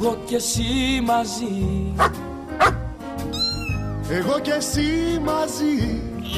εγώ κι εσύ μαζί. Εγώ κι εσύ μαζί.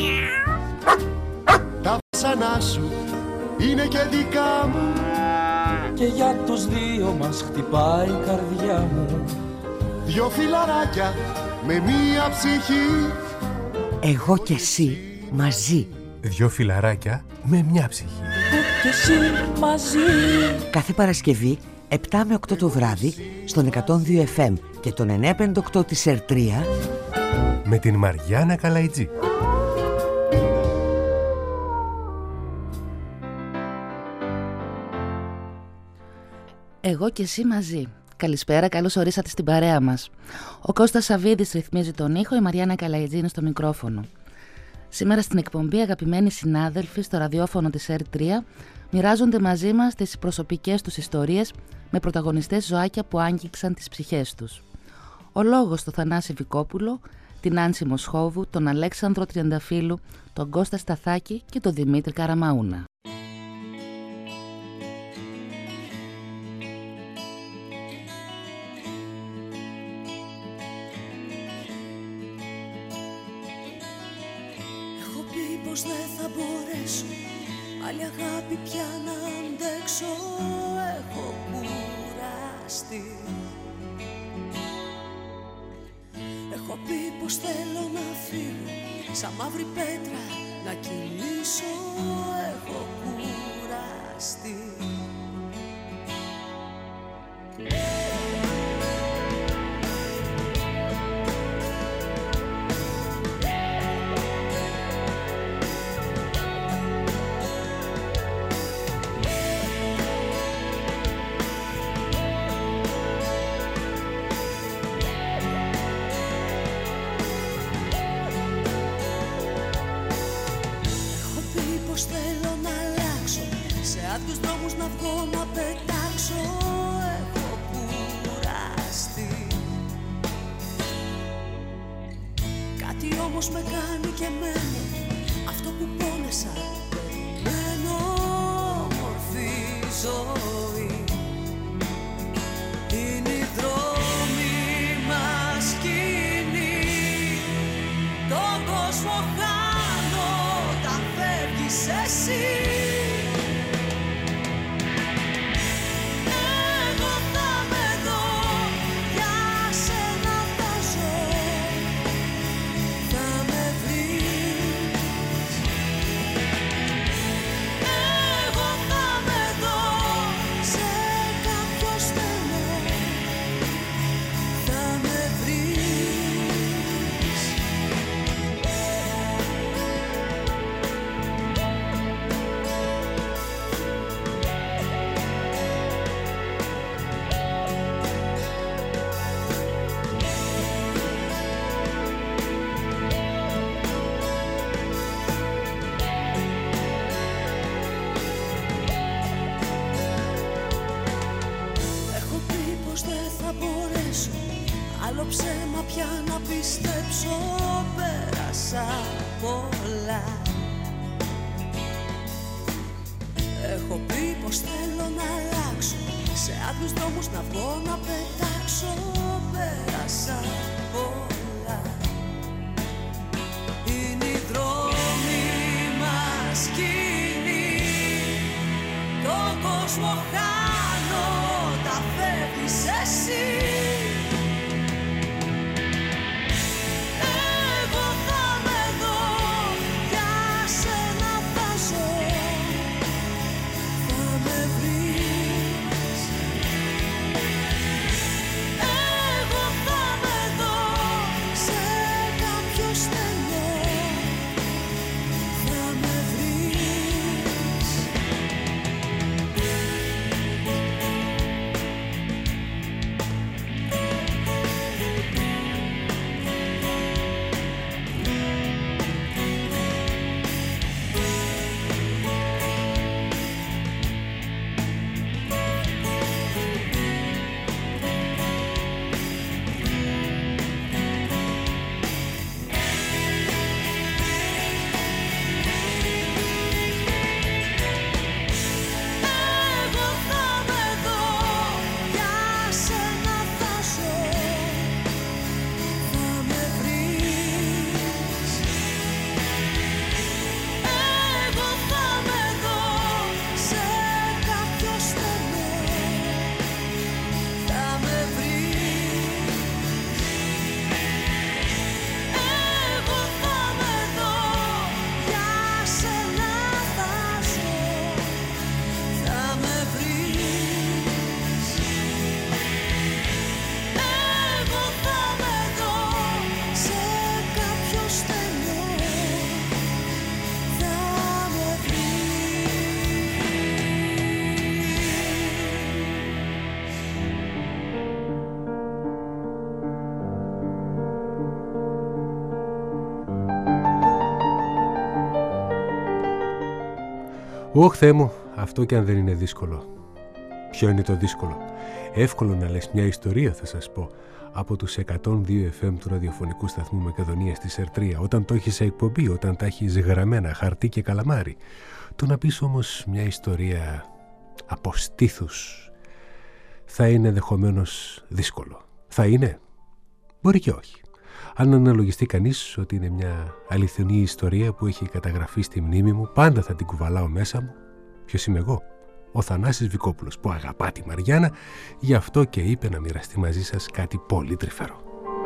Τα βασανά σου είναι και δικά μου. Και για τους δύο μας χτυπάει η καρδιά μου. Δυο φιλαράκια με μία ψυχή. Εγώ κι εσύ μαζί. Δυο φιλαράκια με μια ψυχή. Εγώ κι εσύ μαζί. Κάθε Παρασκευή 7 με 8 το βράδυ στον 102 FM και τον 958 της ΕΡΤ3 με την Μαριάννα Καλαϊτζή. Εγώ και εσύ μαζί. Καλησπέρα, καλώς ορίσατε στην παρέα μας. Ο Κώστας Σαββίδης ρυθμίζει τον ήχο, η Μαριάννα Καλαϊτζή είναι στο μικρόφωνο. Σήμερα στην εκπομπή αγαπημένοι συνάδελφοι στο ραδιόφωνο της ΕΡΤ3 μοιράζονται μαζί μας τις προσωπικές τους ιστορίες με πρωταγωνιστές ζωάκια που άγγιξαν τις ψυχές τους. Ο λόγος στο Θανάση Βικόπουλο, την Άνση Μοσχόβου, τον Αλέξανδρο Τριανταφύλου, τον Κώστα Σταθάκη και τον Δημήτρη Καραμαούνα. Έχω πει πως δεν θα μπορέσω άλλη αγάπη πια να αντέξω. Έχω κουραστεί. Έχω πει πως θέλω να φύγω, σαν μαύρη πέτρα να κυλήσω. Έχω κουραστεί. Τους δρόμους να βγω να πετάξω. Έχω κουραστεί. Κάτι όμως με κάνει και μένω. Αυτό που πόνεσα περιμένω. Μορφή ζωή είναι οι δρόμοι μας κοινοί. Τον κόσμο χάνω όταν φεύγεις εσύ. Ψέμα πια να πιστέψω, πέρασα πολλά. Έχω πει πως θέλω να αλλάξω, σε άδειους δρόμους να βγω να πετάξω. Πέρασα πολλά. Είναι οι δρόμοι μας κοινοί. Τον κόσμο χάνω, τα φεύγεις εσύ. Ωχ, Θεέ μου, αυτό κι αν δεν είναι δύσκολο. Ποιο είναι το δύσκολο? Εύκολο να λες μια ιστορία, θα σας πω, από τους 102 FM του ραδιοφωνικού σταθμού Μακεδονίας της Ερτρία, όταν το έχεις σε εκπομπή, όταν τα έχεις γραμμένα, χαρτί και καλαμάρι. Το να πεις όμως μια ιστορία από στήθους θα είναι ενδεχομένως δύσκολο. Θα είναι? Μπορεί και όχι. Αν αναλογιστεί κανείς ότι είναι μια αληθινή ιστορία που έχει καταγραφεί στη μνήμη μου, πάντα θα την κουβαλάω μέσα μου. Ποιος είμαι εγώ? Ο Θανάσης Βικόπουλος, που αγαπά τη Μαριάννα, γι' αυτό και είπε να μοιραστεί μαζί σας κάτι πολύ τρυφερό.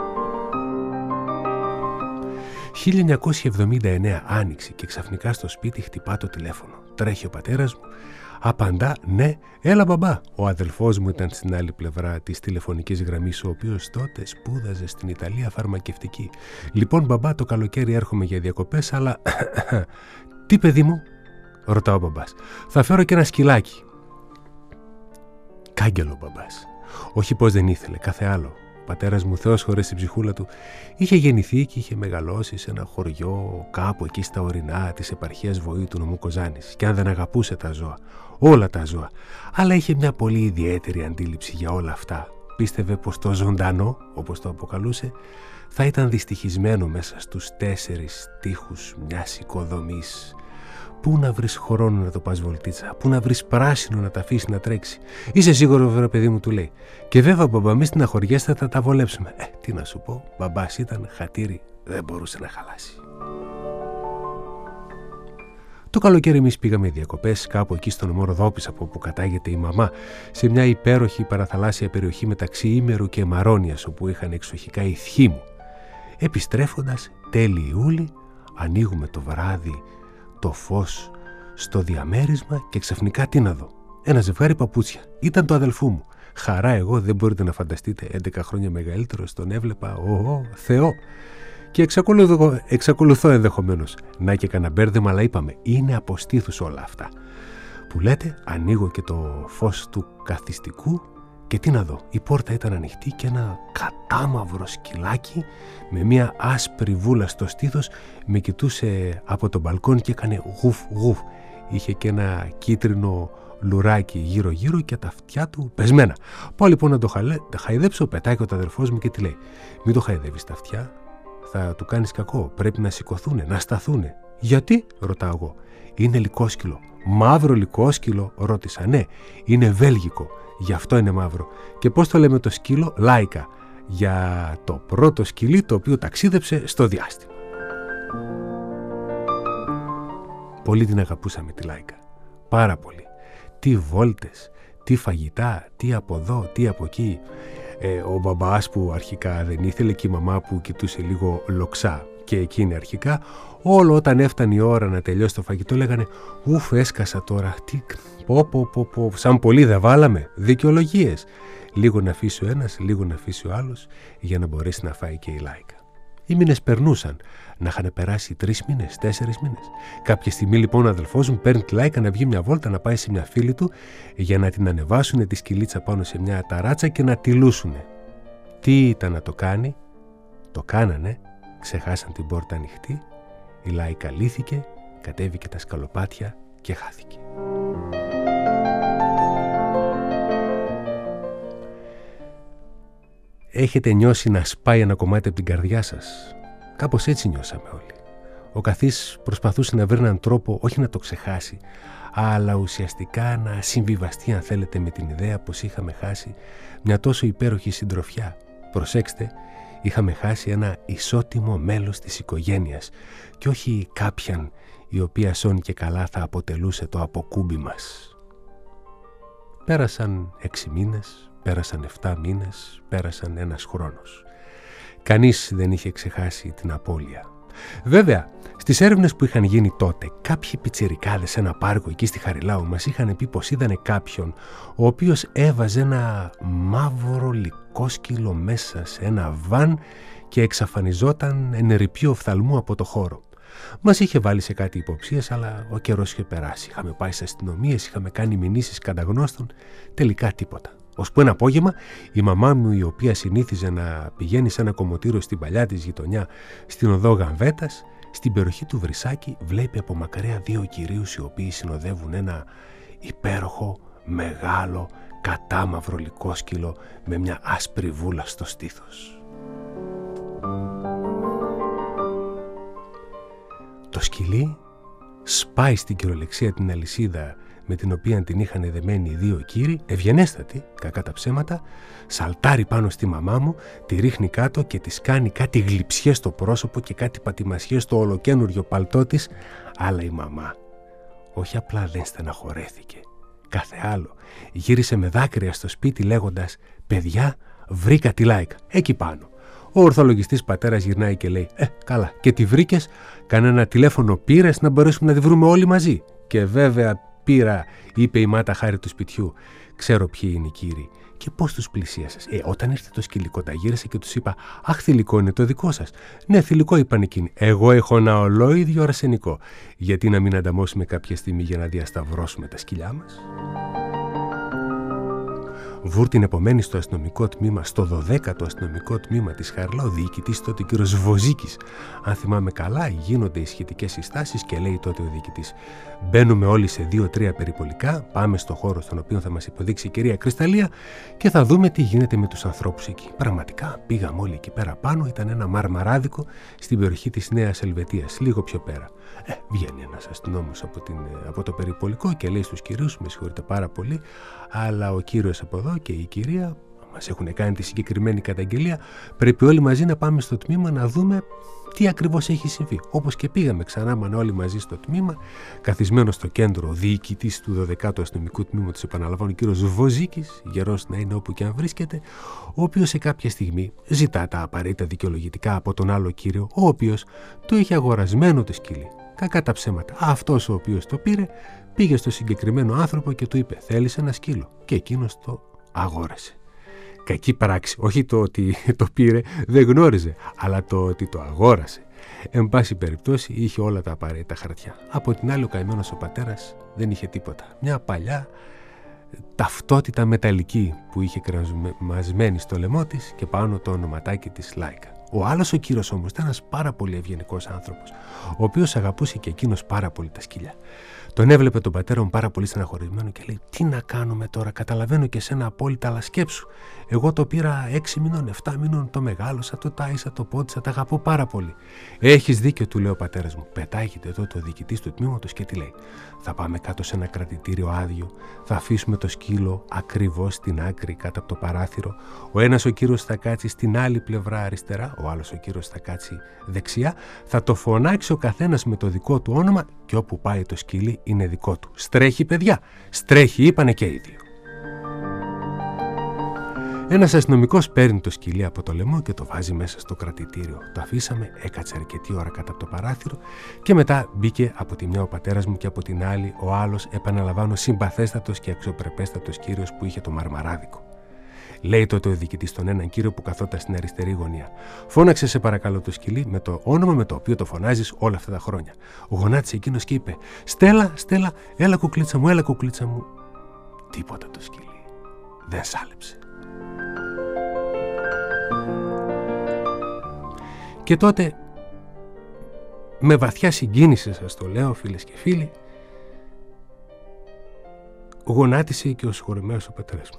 1979 άνοιξε και ξαφνικά στο σπίτι χτυπά το τηλέφωνο. Τρέχει ο πατέρας μου, απαντά «Ναι, έλα μπαμπά». Ο αδελφός μου ήταν στην άλλη πλευρά της τηλεφωνικής γραμμής, ο οποίος τότε σπούδαζε στην Ιταλία φαρμακευτική. «Λοιπόν μπαμπά, το καλοκαίρι έρχομαι για διακοπές, αλλά...» «Τι παιδί μου?» ρωτά ο μπαμπάς. «Θα φέρω και ένα σκυλάκι». Κάγκελο ο μπαμπάς. Όχι πως δεν ήθελε, κάθε άλλο. Ο πατέρας μου, Θεός χωρές την ψυχούλα του, είχε γεννηθεί και είχε μεγαλώσει σε ένα χωριό κάπου εκεί στα ορεινά της επαρχίας Βοή του νομού Κοζάνης. Και αν δεν αγαπούσε τα ζώα, όλα τα ζώα, αλλά είχε μια πολύ ιδιαίτερη αντίληψη για όλα αυτά. Πίστευε πως το ζωντανό, όπως το αποκαλούσε, θα ήταν δυστυχισμένο μέσα στους 4 τοίχους μιας οικοδομής. Πού να βρεις χρόνο να το πας βολτίτσα, πού να βρεις πράσινο να τα αφήσει να τρέξει. Είσαι σίγουρο, βέβαια, παιδί μου, του λέει. Και βέβαια, μπαμπά, μη στεναχωριέστε, θα τα βολέψουμε. Τι να σου πω, μπαμπάς ήταν χατήρι, δεν μπορούσε να χαλάσει. Το καλοκαίρι εμείς πήγαμε διακοπές κάπου εκεί στον νομό Ροδόπης, από όπου κατάγεται η μαμά, σε μια υπέροχη παραθαλάσσια περιοχή μεταξύ Ήμερου και Μαρόνιας, όπου είχαν εξοχικά οι θείοι μου. Επιστρέφοντας τέλη Ιούλη, ανοίγουμε το βράδυ το φως στο διαμέρισμα και ξαφνικά τι να δω? Ένα ζευγάρι παπούτσια. Ήταν το αδελφού μου. Χαρά εγώ, δεν μπορείτε να φανταστείτε, 11 χρόνια μεγαλύτερος, τον έβλεπα, Θεό. Και εξακολουθώ ενδεχομένως να και κανένα μπέρδεμα, αλλά είπαμε, είναι από στήθους όλα αυτά. Που λέτε, ανοίγω και το φως του καθιστικού και τι να δω? Η πόρτα ήταν ανοιχτή και ένα κατάμαυρο σκυλάκι με μια άσπρη βούλα στο στήθος με κοιτούσε από το μπαλκόνι και έκανε γουφ γουφ. Είχε και ένα κίτρινο λουράκι γύρω γύρω και τα αυτιά του πεσμένα. Πάω λοιπόν να το χαϊδέψω, πετάει και ο αδερφός μου και τι λέει? Μην το χαϊδεύεις τα αυτιά, θα του κάνεις κακό, πρέπει να σηκωθούνε, να σταθούνε. Γιατί? ρωτάω εγώ. Είναι λυκόσκυλο. Μαύρο λυκόσκυλο? ρώτησα. Ναι, είναι βέλγικο, γι' αυτό είναι μαύρο. Και πώς το λέμε το σκύλο? Λάικα, για το πρώτο σκυλί το οποίο ταξίδεψε στο διάστημα. Πολύ την αγαπούσαμε τη Λάικα, πάρα πολύ. Τι βόλτες, τι φαγητά, τι από εδώ, τι από εκεί. Ο μπαμπάς που αρχικά δεν ήθελε και η μαμά που κοιτούσε λίγο λοξά και εκείνη αρχικά, όλο όταν έφτανε η ώρα να τελειώσει το φαγητό λέγανε «Ουφ, έσκασα τώρα, τι, πω, σαν πολύ δεν βάλαμε, δικαιολογίες». Λίγο να αφήσει ο ένας, λίγο να αφήσει ο άλλος για να μπορέσει να φάει και η Λάικα. Οι μήνες περνούσαν, να είχαν περάσει 3 μήνες, 4 μήνες. Κάποια στιγμή λοιπόν ο αδελφός μου παίρνει τη Λάικα να βγει μια βόλτα, να πάει σε μια φίλη του για να την ανεβάσουν τη σκυλίτσα πάνω σε μια ταράτσα και να τη λούσουνε. Τι ήταν να το κάνει? Το κάνανε, ξεχάσαν την πόρτα ανοιχτή, η Λάικα λύθηκε, κατέβηκε τα σκαλοπάτια και χάθηκε. Έχετε νιώσει να σπάει ένα κομμάτι από την καρδιά σας? Κάπως έτσι νιώσαμε όλοι. Ο καθής προσπαθούσε να βρει έναν τρόπο όχι να το ξεχάσει, αλλά ουσιαστικά να συμβιβαστεί, αν θέλετε, με την ιδέα πως είχαμε χάσει μια τόσο υπέροχη συντροφιά. Προσέξτε, είχαμε χάσει ένα ισότιμο μέλος της οικογένειας και όχι κάποιαν η οποία σώνει και καλά θα αποτελούσε το αποκούμπι μας. Πέρασαν 6 μήνες, πέρασαν 7 μήνες, πέρασαν 1 χρόνος. Κανείς δεν είχε ξεχάσει την απώλεια. Βέβαια, στις έρευνες που είχαν γίνει τότε, κάποιοι πιτσιρικάδες σε ένα πάρκο εκεί στη Χαριλάου μας είχαν πει πως είδανε κάποιον ο οποίος έβαζε ένα μαύρο λυκόσκυλο μέσα σε ένα βαν και εξαφανιζόταν εν ερειπείο οφθαλμού από το χώρο. Μας είχε βάλει σε κάτι υποψίες, αλλά ο καιρός είχε περάσει. Είχαμε πάει σε αστυνομίες, είχαμε κάνει μηνύσεις κατά γνώστων, τελικά τίποτα. Ώσπου ένα απόγευμα η μαμά μου, η οποία συνήθιζε να πηγαίνει σε ένα κομμωτήριο στην παλιά της γειτονιά στην οδό Γαμβέτας, στην περιοχή του Βρυσάκη βλέπει από μακριά δύο κυρίους οι οποίοι συνοδεύουν ένα υπέροχο, μεγάλο, κατάμαυρο λυκόσκυλο με μια άσπρη βούλα στο στήθος. Το σκυλί σπάει στην κυριολεξία την αλυσίδα με την οποία την είχαν δεμένη οι δύο κύριοι, ευγενέστατοι, κακά τα ψέματα, σαλτάρει πάνω στη μαμά μου, τη ρίχνει κάτω και της κάνει κάτι γλιψιές στο πρόσωπο και κάτι πατημασιές στο ολοκένουργιο παλτό της, αλλά η μαμά όχι απλά δεν στεναχωρέθηκε, κάθε άλλο, γύρισε με δάκρυα στο σπίτι λέγοντας «Παιδιά, βρήκα τη Λάικα, εκεί πάνω». Ο ορθολογιστής πατέρας γυρνάει και λέει «Καλά, και τη βρήκες, κανένα τηλέφωνο πήρες να μπορέσουμε να τη βρούμε όλοι μαζί?» «Και βέβαια πήρα», είπε η μάτα χάρη του σπιτιού. «Ξέρω ποιοι είναι οι κύριοι». «Και πώς τους πλησίασες?» Όταν ήρθε το σκυλικό τα γύρισε και τους είπα «Αχ, θηλυκό είναι το δικό σας». «Ναι, θηλυκό», είπαν εκείνοι. «Εγώ έχω ένα ολόιδιο αρσενικό. Γιατί να μην ανταμώσουμε κάποια στιγμή για να διασταυρώσουμε τα σκυλιά μας?» Βουρ την επομένη στο αστυνομικό τμήμα, στο 12ο αστυνομικό τμήμα της Χαρλά, ο διοικητής τότε ο κ. Βοζίκης. Αν θυμάμαι καλά, γίνονται οι σχετικές συστάσεις και λέει τότε ο διοικητής: «Μπαίνουμε όλοι σε 2-3 περιπολικά, πάμε στο χώρο στον οποίο θα μας υποδείξει η κυρία Κρυσταλλία και θα δούμε τι γίνεται με τους ανθρώπους εκεί». Πραγματικά πήγαμε όλοι εκεί πέρα πάνω, ήταν ένα μαρμαράδικο στην περιοχή της Νέας Ελβετίας, λίγο πιο πέρα. Βγαίνει ένας αστυνόμος από το περιπολικό και λέει στους κυρίους: «Με συγχωρείτε πάρα πολύ, αλλά ο κύριος από εδώ και η κυρία μας έχουν κάνει τη συγκεκριμένη καταγγελία. Πρέπει όλοι μαζί να πάμε στο τμήμα να δούμε τι ακριβώς έχει συμβεί». Όπως και πήγαμε, ξανά όλοι μαζί στο τμήμα, καθισμένο στο κέντρο ο διοικητής του 12ου αστυνομικού τμήματος, επαναλαμβάνω, ο κύριος Βοζίκης, γερός να είναι όπου και αν βρίσκεται, ο οποίος σε κάποια στιγμή ζητά τα απαραίτητα δικαιολογητικά από τον άλλο κύριο, ο οποίος το είχε αγορασμένο το σκυλί. Κακά τα ψέματα. Αυτός ο οποίος το πήρε πήγε στο συγκεκριμένο άνθρωπο και του είπε: «Θέλεις ένα σκύλο?» Και εκείνος το αγόρασε. Κακή πράξη. Όχι το ότι το πήρε, δεν γνώριζε, αλλά το ότι το αγόρασε. Εν πάση περιπτώσει, είχε όλα τα απαραίτητα χαρτιά. Από την άλλη, ο καημένος ο πατέρας δεν είχε τίποτα. Μια παλιά ταυτότητα μεταλλική που είχε κρεμασμένη στο λαιμό της και πάνω το ονοματάκι της Λάικα. Ο άλλος ο κύριος όμως ήταν ένας πάρα πολύ ευγενικός άνθρωπος, ο οποίος αγαπούσε και εκείνος πάρα πολύ τα σκυλιά. Τον έβλεπε τον πατέρα μου πάρα πολύ στεναχωρημένο και λέει: «Τι να κάνουμε τώρα, καταλαβαίνω και σένα απόλυτα, αλλά σκέψου. Εγώ το πήρα 6 μηνών, 7 μηνών, το μεγάλωσα, το τάισα, το πότισα, τα αγαπώ πάρα πολύ». «Έχεις δίκιο», του λέει ο πατέρας μου. Πετάγεται εδώ το διοικητής του τμήματος και τι λέει: «Θα πάμε κάτω σε ένα κρατητήριο άδειο, θα αφήσουμε το σκύλο ακριβώς στην άκρη κάτω από το παράθυρο. Ο ένας ο κύριος θα κάτσει στην άλλη πλευρά αριστερά, ο άλλος ο κύριος θα κάτσει δεξιά, θα το φωνάξει ο καθένας με το δικό του όνομα και όπου πάει το σκύλι είναι δικό του. Στρέχει, παιδιά, στρέχει», είπανε και οι δύο. Ένας αστυνομικός παίρνει το σκυλί από το λαιμό και το βάζει μέσα στο κρατητήριο. Το αφήσαμε, έκατσε αρκετή ώρα κάτω από το παράθυρο και μετά μπήκε από τη μια ο πατέρας μου και από την άλλη ο άλλος, επαναλαμβάνω, συμπαθέστατος και αξιοπρεπέστατος κύριος που είχε το μαρμαράδικο. Λέει τότε ο διοικητής στον έναν κύριο που καθόταν στην αριστερή γωνία: «Φώναξε σε παρακαλώ το σκυλί με το όνομα με το οποίο το φωνάζεις όλα αυτά τα χρόνια». Γονάτισε εκείνος και είπε: «Στέλλα, Στέλλα, έλα κουκλίτσα μου, έλα κουκλίτσα μου». Τίποτα το σκυλί δεν σάλεψε. Και τότε, με βαθιά συγκίνηση σας το λέω, φίλες και φίλοι, γονάτισε και ο συγχωρεμένος ο πατέρας μου.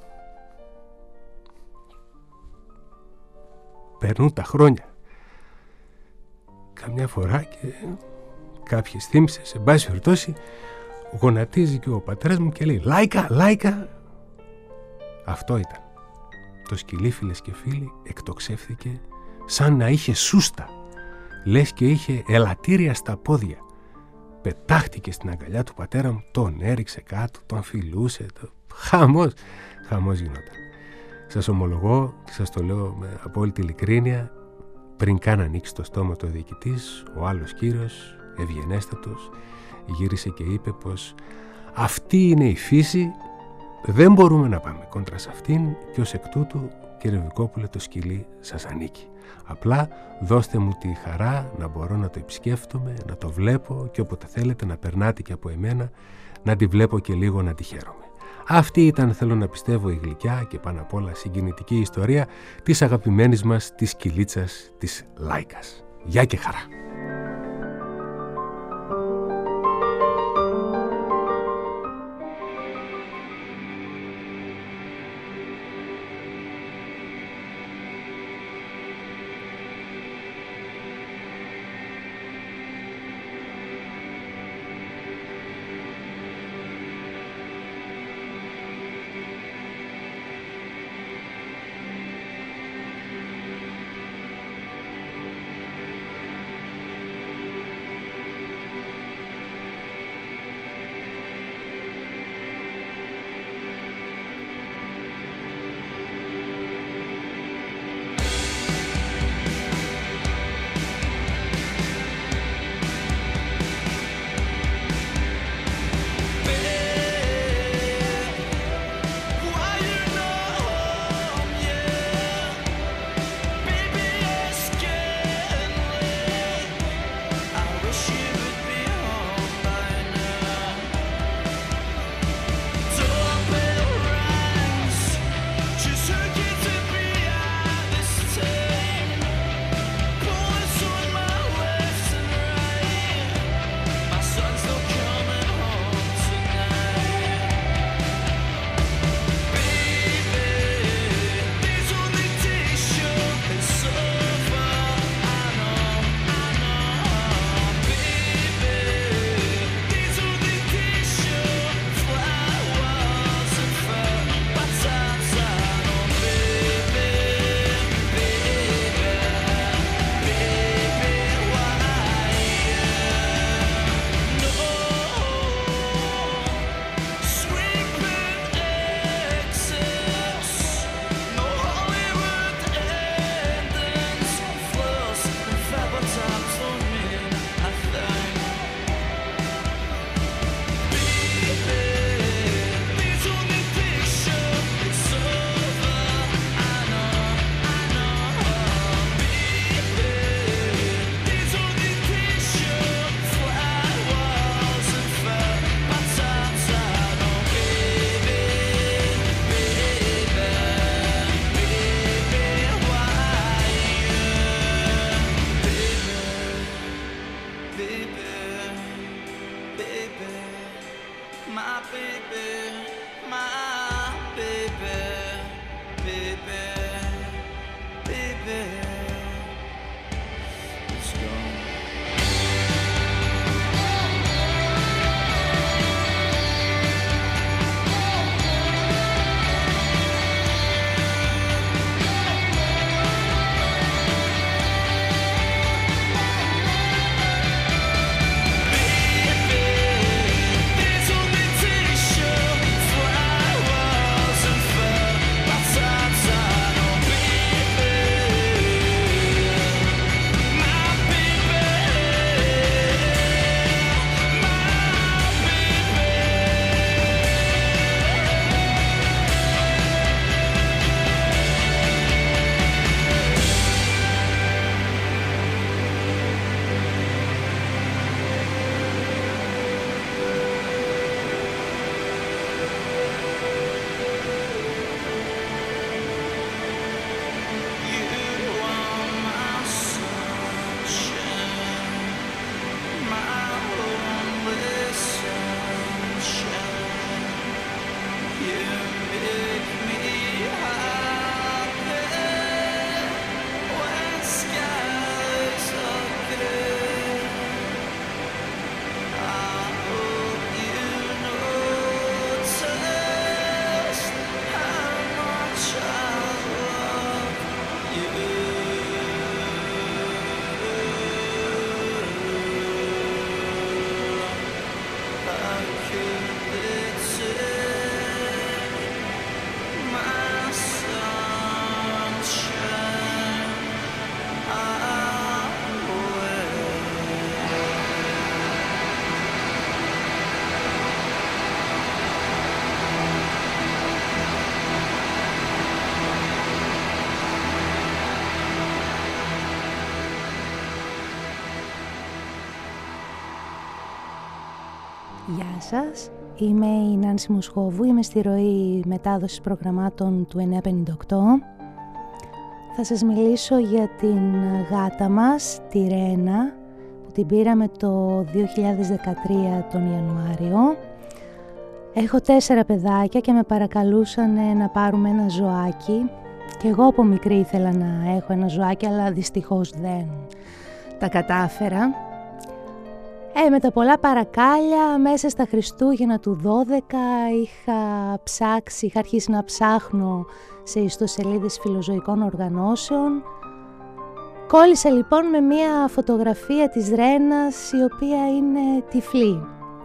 Περνούν τα χρόνια. Καμιά φορά και κάποιες θύμησες, εν πάση περιπτώσει, γονατίζει και ο πατέρας μου και λέει: «Λάικα, Λάικα». Αυτό ήταν. Το σκυλί, φίλες και φίλοι, εκτοξεύθηκε σαν να είχε σούστα, λες και είχε ελαττήρια στα πόδια. Πετάχτηκε στην αγκαλιά του πατέρα μου, τον έριξε κάτω, τον φιλούσε, χαμός γινόταν. Σας ομολογώ και σας το λέω με απόλυτη ειλικρίνεια, πριν καν ανοίξει το στόμα του διοικητής, ο άλλος κύριος, ευγενέστατος, γύρισε και είπε πως αυτή είναι η φύση, δεν μπορούμε να πάμε κόντρα σε αυτήν και ως εκ τούτου, κύριε Βικόπουλε, το σκυλί σας ανήκει. Απλά δώστε μου τη χαρά να μπορώ να το επισκέφτομαι, να το βλέπω και όποτε θέλετε να περνάτε και από εμένα, να τη βλέπω και λίγο να τη χαίρομαι. Αυτή ήταν, θέλω να πιστεύω, η γλυκιά και πάνω απ' όλα συγκινητική ιστορία της αγαπημένης μας της σκυλίτσας της Λάικας. Γεια και χαρά! Γεια σας, είμαι η Νάνση Μοσχόβου, είμαι στη ροή μετάδοσης προγραμμάτων του 958. Θα σας μιλήσω για την γάτα μας, τη Ρένα, που την πήραμε το 2013 τον Ιανουάριο. Έχω 4 παιδάκια και με παρακαλούσαν να πάρουμε ένα ζωάκι και εγώ από μικρή ήθελα να έχω ένα ζωάκι, αλλά δυστυχώς δεν τα κατάφερα. Με τα πολλά παρακάλια, μέσα στα Χριστούγεννα του 12 είχα αρχίσει να ψάχνω σε ιστοσελίδες φιλοζωικών οργανώσεων. Κόλλησα λοιπόν με μία φωτογραφία της Ρένας, η οποία είναι τυφλή.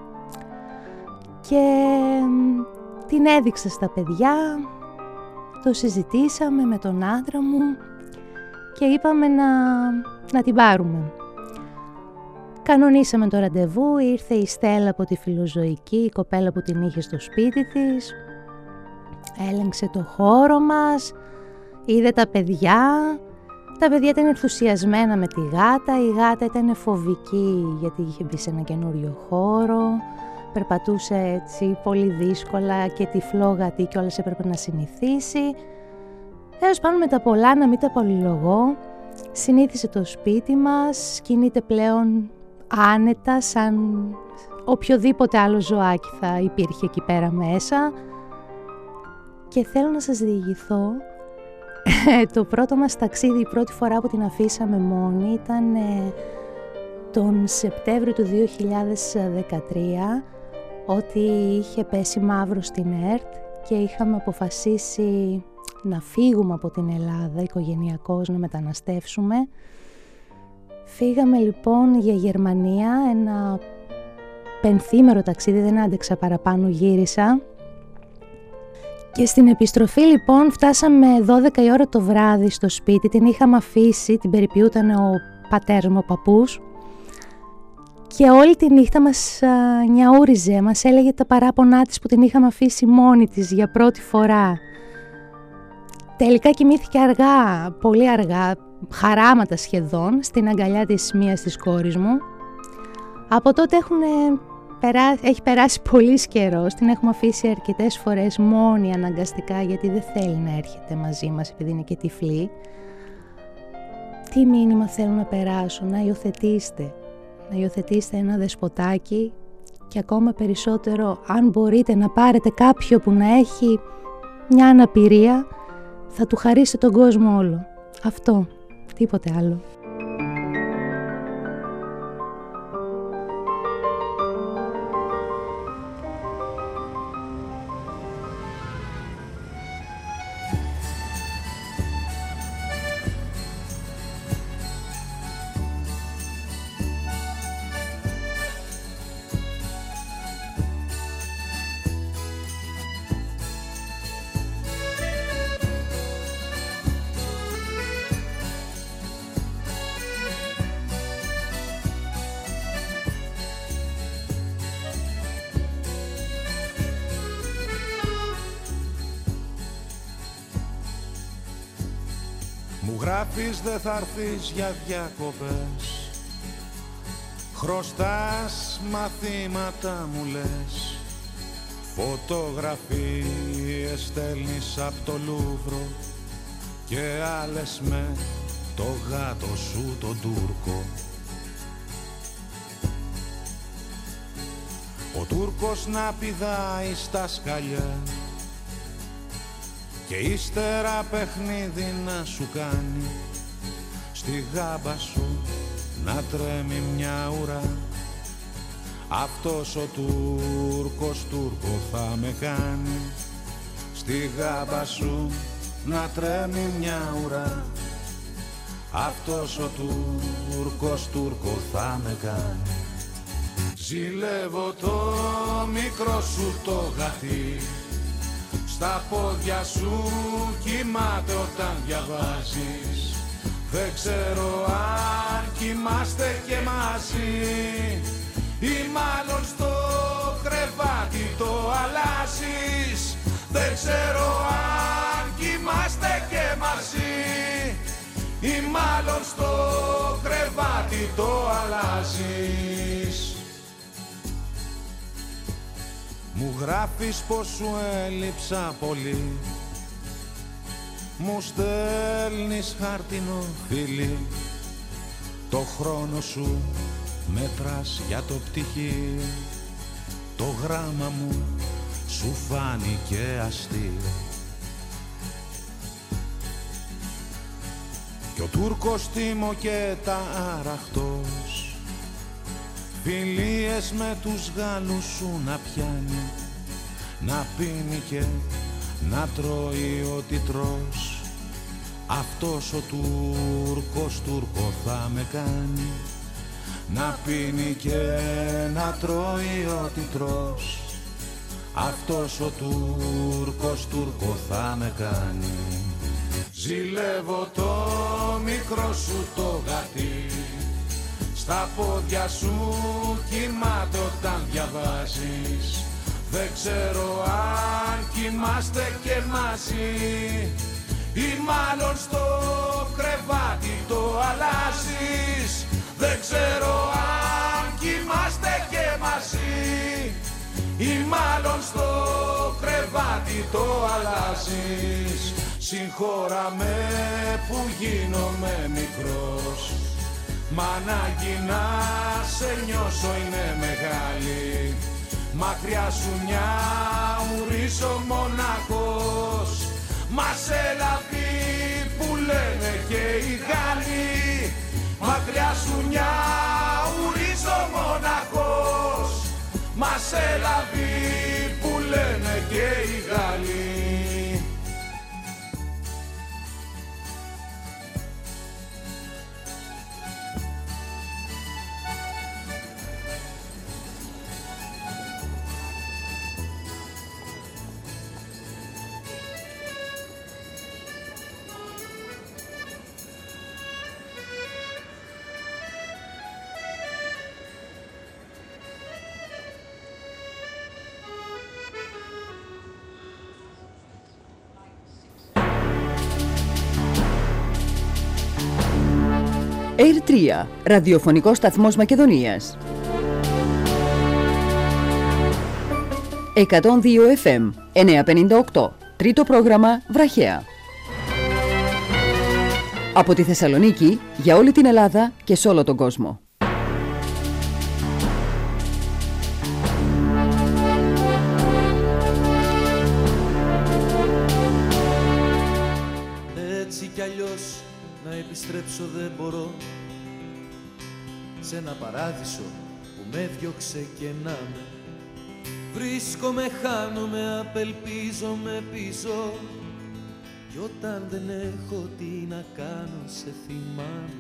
Και την έδειξα στα παιδιά, το συζητήσαμε με τον άντρα μου και είπαμε να την πάρουμε. Κανονίσαμε το ραντεβού, ήρθε η Στέλλα από τη φιλοζωική, η κοπέλα που την είχε στο σπίτι της, έλεγξε το χώρο μας, είδε τα παιδιά ήταν ενθουσιασμένα με τη γάτα, η γάτα ήταν φοβική γιατί είχε μπει σε ένα καινούριο χώρο, περπατούσε έτσι πολύ δύσκολα και τυφλό γατί και όλες έπρεπε να συνηθίσει. Τέλος πάντων, με τα πολλά, να μην τα πολυλογώ, συνήθισε το σπίτι μας, κινείται πλέον άνετα σαν οποιοδήποτε άλλο ζωάκι θα υπήρχε εκεί πέρα μέσα. Και θέλω να σας διηγηθώ, το πρώτο μας ταξίδι, η πρώτη φορά που την αφήσαμε μόνη ήταν τον Σεπτέμβριο του 2013, ότι είχε πέσει μαύρο στην ΕΡΤ και είχαμε αποφασίσει να φύγουμε από την Ελλάδα οικογενειακώς, να μεταναστεύσουμε. Φύγαμε λοιπόν για Γερμανία, ένα 5ήμερο ταξίδι, δεν άντεξα παραπάνω, γύρισα. Και στην επιστροφή λοιπόν φτάσαμε 12 η ώρα το βράδυ στο σπίτι, την είχαμε αφήσει, την περιποιούταν ο πατέρας μου, ο παππούς. Και όλη τη νύχτα μας νιαούριζε, μας έλεγε τα παράπονά της που την είχαμε αφήσει μόνη της για πρώτη φορά. Τελικά κοιμήθηκε αργά, πολύ αργά, χαράματα σχεδόν, στην αγκαλιά της μίας της κόρης μου. Από τότε έχει περάσει πολύς καιρός, την έχουμε αφήσει αρκετές φορές μόνη αναγκαστικά, γιατί δεν θέλει να έρχεται μαζί μας επειδή είναι και τυφλή. Τι μήνυμα θέλω να περάσω? Να υιοθετήσετε ένα δεσποτάκι και ακόμα περισσότερο αν μπορείτε να πάρετε κάποιο που να έχει μια αναπηρία, θα του χαρίσετε τον κόσμο όλο. Αυτό, τίποτε άλλο. Μου γράφεις δε θα έρθεις για διακοπές, χρωστάς μαθήματα μου λες, φωτογραφίες στέλνεις απ' το Λούβρο και άλλες με το γάτο σου τον Τούρκο. Ο Τούρκος να πηδάει στα σκαλιά και ύστερα παιχνίδι να σου κάνει, στη γάμπα σου να τρέμει μια ουρά. Αυτός ο Τούρκος Τούρκο θα με κάνει, στη γάμπα σου να τρέμει μια ουρά. Αυτός ο Τούρκος Τούρκο θα με κάνει. Ζηλεύω το μικρό σου το γατί, στα πόδια σου κοιμάται όταν διαβάζεις. Δεν ξέρω αν κοιμάστε και μαζί ή μάλλον στο κρεβάτι το αλλάζεις. Δεν ξέρω αν κοιμάστε και μαζί ή μάλλον στο κρεβάτι το αλλάζεις. Μου γράφεις πως σου έλειψα πολύ, μου στέλνεις χάρτινο φίλι, το χρόνο σου μέτρας για το πτυχί. Το γράμμα μου σου φάνηκε αστείο κι ο Τούρκος τίμω και τα αραχτός, φιλίες με τους Γάλλους σου να πιάνει, να πίνει και να τρώει ό,τι τρως. Αυτός ο Τούρκος Τούρκο θα με κάνει, να πίνει και να τρώει ό,τι τρως. Αυτός ο Τούρκος Τούρκο θα με κάνει. Ζηλεύω το μικρό σου το γατί, στα πόδια σου κοιμάται όταν διαβάζεις. Δεν ξέρω αν κοιμάστε και μαζί ή μάλλον στο κρεβάτι το αλλάζεις. Δεν ξέρω αν κοιμάστε και μαζί ή μάλλον στο κρεβάτι το αλλάζεις. Συγχώρα με που γίνομαι μικρός, μα ανάγκη να σε νιώσω είναι μεγάλη. Μακριά σου μια ουρίσω μοναχός, μα σε λαβή που λένε και οι Γάλλοι. Μακριά σου μια ουρίσω μοναχός, μα σε λαβή που λένε και οι Γάλλοι. Air 3, ραδιοφωνικός σταθμός Μακεδονίας. 102 FM, 958, τρίτο πρόγραμμα Βραχαία. Από τη Θεσσαλονίκη, για όλη την Ελλάδα και σε όλο τον κόσμο. επιστρέψω δεν μπορώ σε ένα παράδεισο που με διώξε και να με. Βρίσκομαι, χάνομαι, απελπίζομαι πίσω κι όταν δεν έχω τι να κάνω σε θυμάμαι.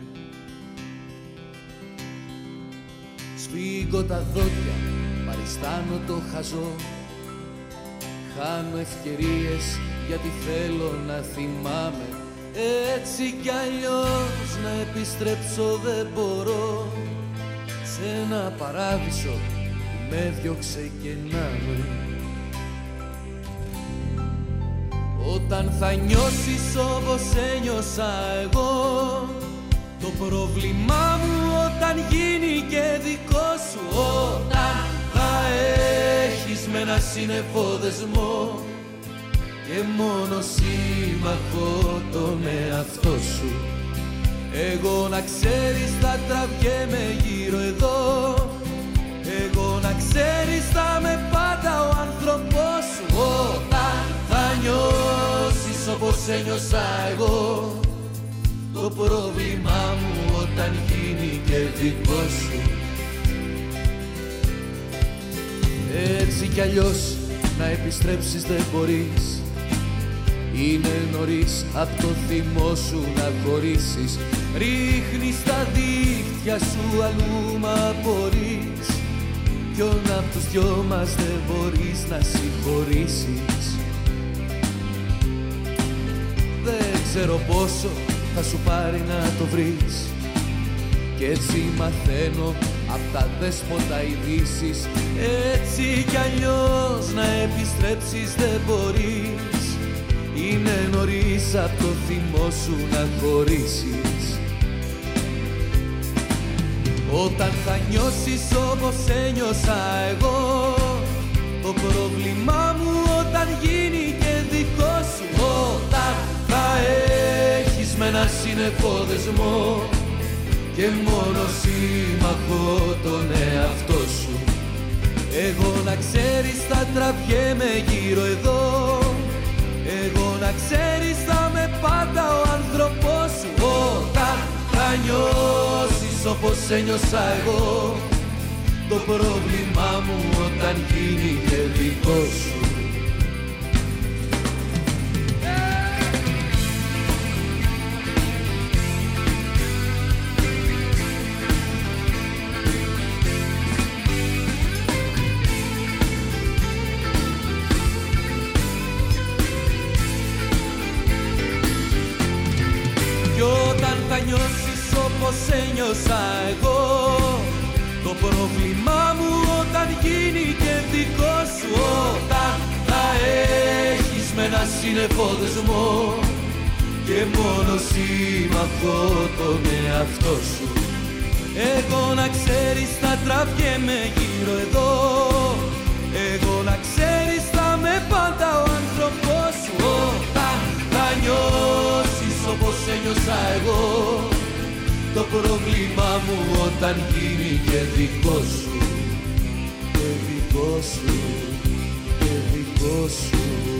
Σφίγγω τα δόντια, παριστάνω το χαζό. Χάνω ευκαιρίες γιατί θέλω να θυμάμαι. Έτσι κι αλλιώς να επιστρέψω δεν μπορώ σε ένα παράδεισο που με διώξε και να με. Όταν θα νιώσεις όπως ένιωσα εγώ, το πρόβλημά μου όταν γίνει και δικό σου, όταν θα έχεις με ένα σύννεφο δεσμό και μόνο σύμμαχο τον εαυτό σου. Εγώ να ξέρεις θα τραβιέμαι γύρω εδώ, εγώ να ξέρεις θα με πάντα ο άνθρωπός σου. Όταν θα νιώσεις όπως ένιωσα εγώ, το πρόβλημά μου όταν γίνει και δικό σου. Έτσι κι αλλιώς να επιστρέψεις δεν μπορείς, είναι νωρίς απ' το θυμό σου να χωρίσεις. Ρίχνεις τα δίχτυα σου αλλού μα απορείς, ποιον απ' τους δυο μας δεν μπορείς να συγχωρήσεις. Δεν ξέρω πόσο θα σου πάρει να το βρεις κι έτσι μαθαίνω απ' τα δέσποτα ειδήσεις. Έτσι κι αλλιώς να επιστρέψεις δεν μπορείς, είναι νωρίς απ' το θυμό σου να χωρίσεις. Όταν θα νιώσεις όπως ένιωσα εγώ, το πρόβλημά μου όταν γίνει και δικό σου, όταν θα έχεις με ένα σύννεφο δεσμό και μόνο σύμμαχο τον εαυτό σου. Εγώ να ξέρεις θα τραβιέμαι γύρω εδώ, εγώ να ξέρεις θα με πάντα ο άνθρωπός σου. Όταν θα νιώσεις όπως ένιωσα εγώ, το πρόβλημά μου όταν γίνει και δικό σου. Θα νιώσεις όπως ένιωσα εγώ, το πρόβλημά μου όταν γίνει και δικό σου. Όταν θα έχεις με ένα σύννεφο δεσμό και μόνο σύμμαχο τον εαυτό σου. Εγώ να ξέρεις θα τραβιέμαι γύρω εδώ, εγώ να ξέρεις θα με πάντα ο άνθρωπός σου. Όταν θα νιώσεις όπως ένιωσα εγώ, το πρόβλημά μου όταν γίνει και δικό σου, και δικό σου, και δικό σου.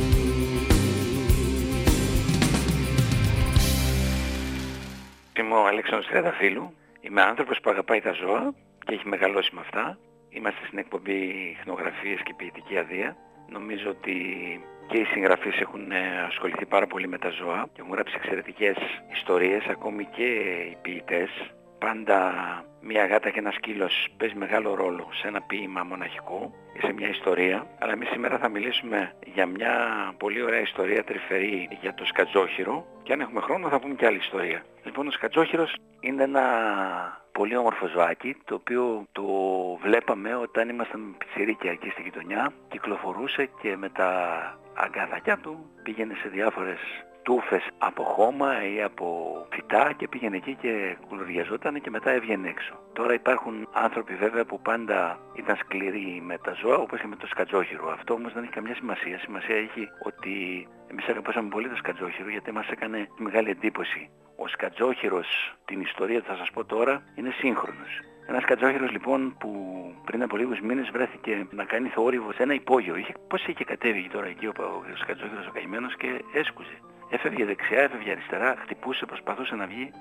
Είμαι ο Αλέξανδρος Τριανταφύλου, είμαι άνθρωπος που αγαπάει τα ζώα και έχει μεγαλώσει με αυτά. Είμαστε στην εκπομπή Ιχνογραφίες και Ποιητική Αδεία. Νομίζω ότι και οι συγγραφείς έχουν ασχοληθεί πάρα πολύ με τα ζώα και έχουν γράψει εξαιρετικές ιστορίες, ακόμη και οι ποιητές. Πάντα μια γάτα και ένα σκύλος παίζει μεγάλο ρόλο σε ένα ποίημα μοναχικό ή σε μια ιστορία. Αλλά εμείς σήμερα θα μιλήσουμε για μια πολύ ωραία ιστορία τρυφερή για το σκατζόχυρο και αν έχουμε χρόνο θα πούμε και άλλη ιστορία. Λοιπόν, ο σκατζόχυρος είναι ένα πολύ όμορφο ζωάκι, το οποίο το βλέπαμε όταν ήμασταν πιτσιρίκια εκεί στη γειτονιά. Κυκλοφορούσε και με τα αγκαδάκια του πήγαινε σε διάφορες τούφες από χώμα ή από φυτά και πήγαινε εκεί και κουλουριαζόταν και μετά έβγαινε έξω. Τώρα υπάρχουν άνθρωποι βέβαια που πάντα ήταν σκληροί με τα ζώα, όπως και με το σκατζόχυρο. Αυτό όμως δεν έχει καμιά σημασία. Σημασία έχει ότι εμείς αγαπήσαμε πολύ το σκατζόχυρο γιατί μας έκανε μεγάλη εντύπωση. Ο σκατζόχυρος, την ιστορία που θα σας πω τώρα, είναι σύγχρονος. Ένας σκατζόχυρος λοιπόν που πριν από λίγους μήνες βρέθηκε να κάνει θόρυβο σε ένα υπόγειο. Πώς είχε κατέβει τώρα εκεί ο σκατζόχυρος ο καημένος και έσκουζε. Έφευγε δεξιά, έφευγε αριστερά, χτυπούσε, προσπαθούσε να βγει.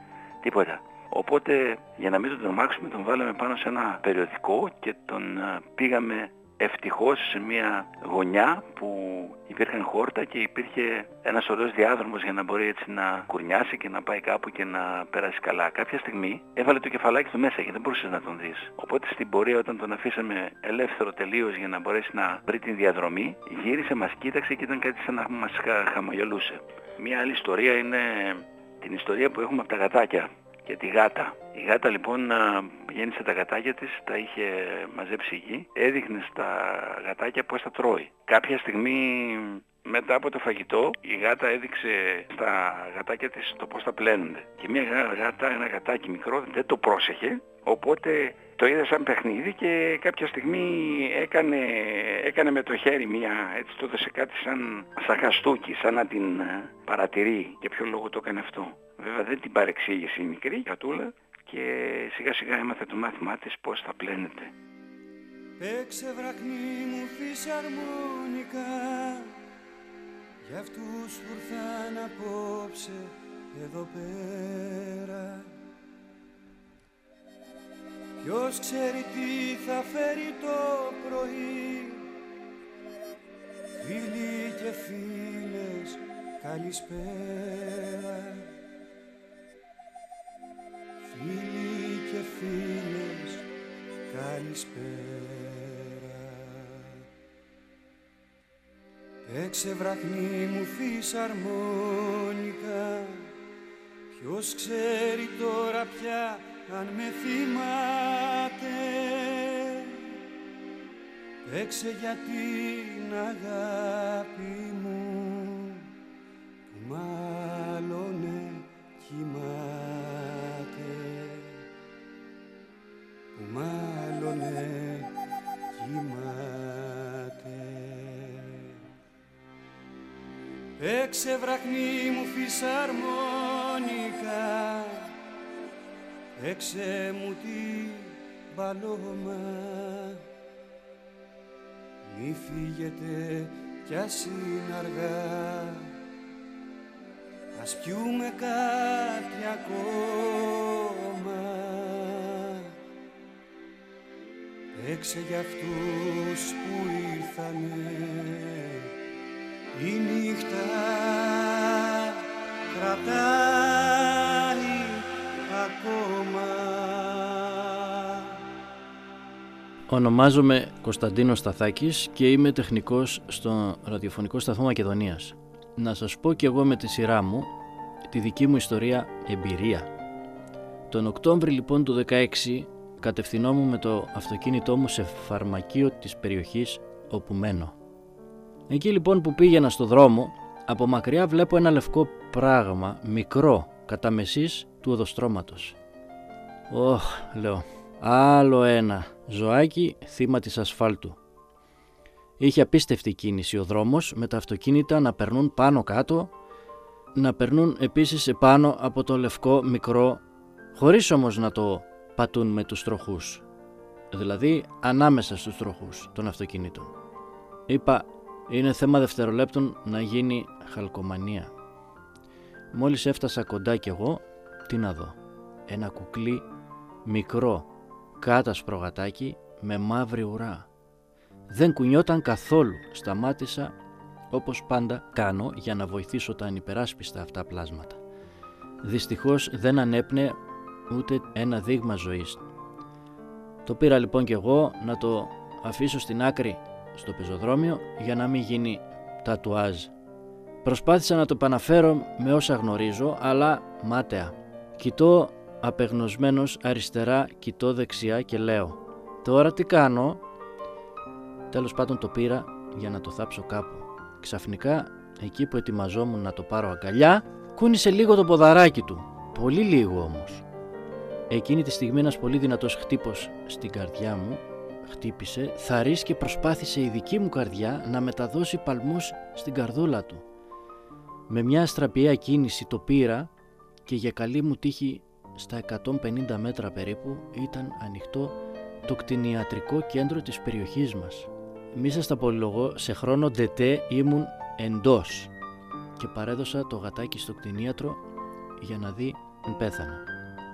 τίποτα. Οπότε για να μην τον τρομάξουμε τον βάλαμε πάνω σε ένα περιοδικό και τον πήγαμε ευτυχώς σε μια γωνιά που υπήρχαν χόρτα και υπήρχε ένας ωραίος διάδρομος για να μπορεί έτσι να κουρνιάσει και να πάει κάπου και να περάσει καλά. Κάποια στιγμή έβαλε το κεφαλάκι του μέσα και δεν μπορούσες να τον δεις. Οπότε στην πορεία, όταν τον αφήσαμε ελεύθερο τελείως για να μπορέσει να βρει την διαδρομή, γύρισε, μας κοίταξε και ήταν κάτι σαν να μας χαμογελούσε. Μια άλλη ιστορία είναι την ιστορία που έχουμε από τα γατάκια και τη γάτα. Η γάτα λοιπόν γέννησε τα γατάκια της, τα είχε μαζέψει εκεί, έδειχνε στα γατάκια πώς τα τρώει. Κάποια στιγμή μετά από το φαγητό η γάτα έδειξε στα γατάκια της το πώς τα πλένονται. Και μια γάτα, ένα γατάκι μικρό δεν το πρόσεχε, οπότε το είδε σαν παιχνίδι και κάποια στιγμή έκανε με το χέρι έτσι το έδωσε κάτι σαν χαστούκι, σαν να την παρατηρεί. Για ποιο λόγο το έκανε αυτό. Βέβαια δεν την παρεξήγησε η μικρή γατούλα και σιγά σιγά έμαθε το μάθημά της πώς θα πλένεται. Παίξε βραχνή μου φυσαρμόνικα για αυτούς που ήρθαν απόψε εδώ πέρα. Ποιος ξέρει τι θα φέρει το πρωί. Φίλοι και φίλες καλησπέρα. Φίλοι και φίλες καλησπέρα. Παίξε βραχνή μου φυσαρμόνικα. Ποιος ξέρει τώρα πια αν με θυμάται. Παίξε για την αγάπη μου που μάλλον κοιμάται. Που μάλλον κοιμάται. Παίξε βραχνή μου φυσαρμόνικα. Παίξε μου την παλώμα. Μη φύγετε κι ας είναι αργά. Ας πιούμε κάτι ακόμα. Παίξε για αυτούς που ήρθανε. Η νύχτα κρατάει ακόμα. Ονομάζομαι Κωνσταντίνος Σταθάκης και είμαι τεχνικός στο ραδιοφωνικό σταθμό Μακεδονίας. Να σας πω κι εγώ με τη σειρά μου τη δική μου ιστορία εμπειρία. Τον Οκτώβρη λοιπόν του 2016 κατευθυνόμουν με το αυτοκίνητό μου σε φαρμακείο της περιοχής όπου μένω. Εκεί λοιπόν που πήγαινα στο δρόμο, από μακριά βλέπω ένα λευκό πράγμα, μικρό, κατά μεσής του οδοστρώματος. Λέω, άλλο ένα ζωάκι θύμα της ασφάλτου. Είχε απίστευτη κίνηση ο δρόμος, με τα αυτοκίνητα να περνούν πάνω κάτω, να περνούν επίσης επάνω από το λευκό μικρό, χωρίς όμως να το πατούν με τους τροχούς, δηλαδή ανάμεσα στους τροχούς των αυτοκινήτων. Είπα, είναι θέμα δευτερολέπτων να γίνει χαλκομανία. Μόλις έφτασα κοντά κι εγώ, τι να δω, ένα κουκλί μικρό, κάτασπρο γατάκι με μαύρη ουρά. Δεν κουνιόταν καθόλου. Σταμάτησα όπως πάντα κάνω για να βοηθήσω τα ανυπεράσπιστα αυτά πλάσματα. Δυστυχώς δεν ανέπνεε ούτε ένα δείγμα ζωής. Το πήρα λοιπόν κι εγώ να το αφήσω στην άκρη στο πεζοδρόμιο για να μην γίνει τατουάζ. Προσπάθησα να το επαναφέρω με όσα γνωρίζω, αλλά μάταια. Κοιτώ απεγνωσμένος αριστερά, κοιτώ δεξιά και λέω, τώρα τι κάνω? Τέλος πάντων το πήρα για να το θάψω κάπου. Ξαφνικά, εκεί που ετοιμαζόμουν να το πάρω αγκαλιά, κούνησε λίγο το ποδαράκι του. Πολύ λίγο όμως. Εκείνη τη στιγμή ένας πολύ δυνατός χτύπος στην καρδιά μου χτύπησε, θαρρής και προσπάθησε η δική μου καρδιά να μεταδώσει παλμούς στην καρδούλα του. Με μια αστραπιαία κίνηση το πήρα και για καλή μου τύχη στα 150 μέτρα περίπου ήταν ανοιχτό το κτηνιατρικό κέντρο της περιοχής μας. Μη σας τα πολυλογώ, σε χρόνο ντετέ ήμουν εντός και παρέδωσα το γατάκι στο κτηνίατρο για να δει αν πέθανα.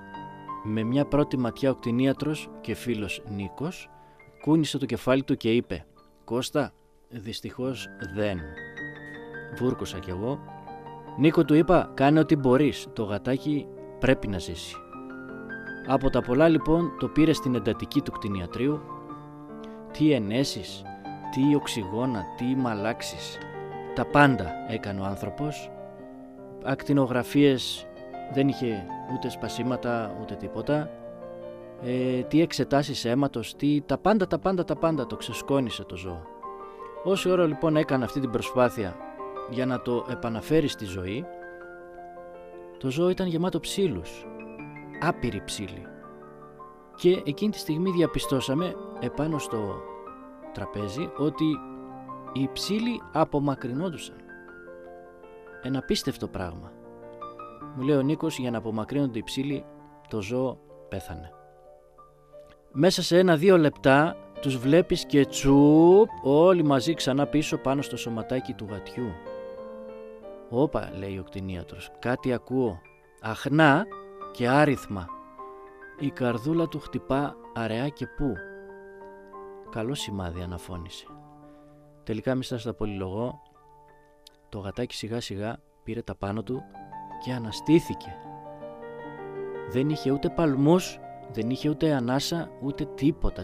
Με μια πρώτη ματιά ο κτηνίατρος και φίλος Νίκος κούνησε το κεφάλι του και είπε «Κώστα, δυστυχώς δεν». Βούρκωσα κι εγώ. «Νίκο», του είπα, «κάνε ό,τι μπορείς, το γατάκι πρέπει να ζήσει». Από τα πολλά λοιπόν το πήρε στην εντατική του κτηνιατρίου. Τι ενέσεις, τι οξυγόνα, τι μαλάξεις. Τα πάντα έκανε ο άνθρωπος. Ακτινογραφίες δεν είχε ούτε σπασίματα ούτε τίποτα. Τι εξετάσεις αίματος, τα πάντα το ξεσκόνησε το ζώο. Όση ώρα λοιπόν έκανε αυτή την προσπάθεια για να το επαναφέρει στη ζωή, το ζώο ήταν γεμάτο ψήλους, άπειροι ψήλοι. Και εκείνη τη στιγμή διαπιστώσαμε επάνω στο τραπέζι ότι οι ψήλοι απομακρυνόντουσαν. Ένα απίστευτο πράγμα. Μου λέει ο Νίκος, για να απομακρύνονται οι ψήλοι το ζώο πέθανε. Μέσα σε 1-2 λεπτά τους βλέπεις και τσουπ όλοι μαζί ξανά πίσω πάνω στο σωματάκι του γατιού. «Όπα», λέει ο κτηνίατρος, «κάτι ακούω, αχνά και άριθμα. Η καρδούλα του χτυπά αραιά και πού». Καλό σημάδι, αναφώνησε. Τελικά μη σας τα πολυλογώ, το γατάκι σιγά σιγά πήρε τα πάνω του και αναστήθηκε. Δεν είχε ούτε παλμούς, δεν είχε ούτε ανάσα, ούτε τίποτα.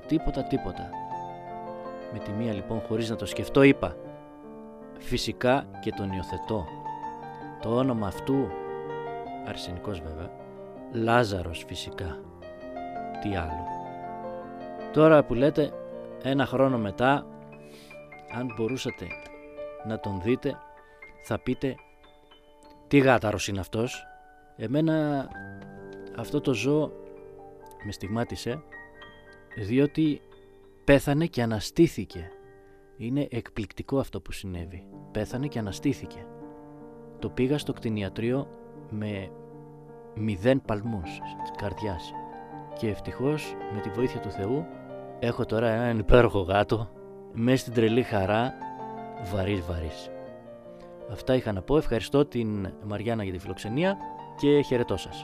Με τη μία λοιπόν, χωρίς να το σκεφτώ, είπα «Φυσικά και τον υιοθετώ. Το όνομα αυτού, αρσενικός βέβαια, Λάζαρος φυσικά. Τι άλλο». Τώρα που λέτε, 1 χρόνο μετά, αν μπορούσατε να τον δείτε, θα πείτε «Τι γάταρος είναι αυτός». Εμένα αυτό το ζώο με στιγμάτισε, διότι πέθανε και αναστήθηκε. Είναι εκπληκτικό αυτό που συνέβη. Πέθανε και αναστήθηκε. Το πήγα στο κτηνιατρίο με 0 παλμούς της καρδιάς. Και ευτυχώς με τη βοήθεια του Θεού έχω τώρα έναν υπέροχο γάτο μέσα στην τρελή χαρά, βαρύς. Αυτά είχα να πω. Ευχαριστώ την Μαριάννα για τη φιλοξενία και χαιρετώ σας.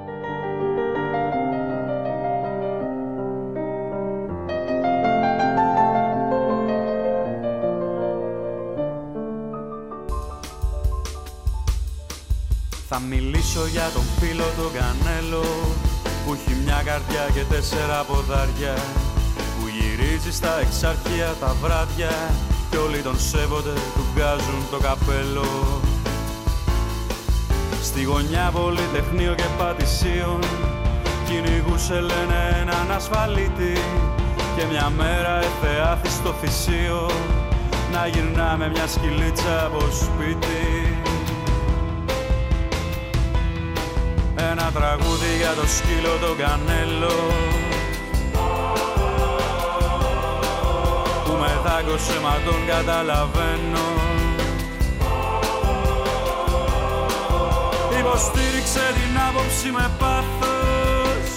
Θα μιλήσω για τον φίλο τον Κανέλο, που έχει μια καρδιά και 4 ποδάρια, που γυρίζει στα εξάρχεια τα βράδια κι όλοι τον σέβονται, του βγάζουν το καπέλο. Στη γωνιά πολυτεχνείο και πατησίων κυνηγούσε, λένε, έναν ασφαλίτη, και μια μέρα εφεάθη στο θυσίο να γυρνά με μια σκυλίτσα από σπίτι. Ένα τραγούδι για το σκύλο τον Κανέλο, που με δάγκωσε μα τον καταλαβαίνω. Υποστήριξε την άποψη με πάθος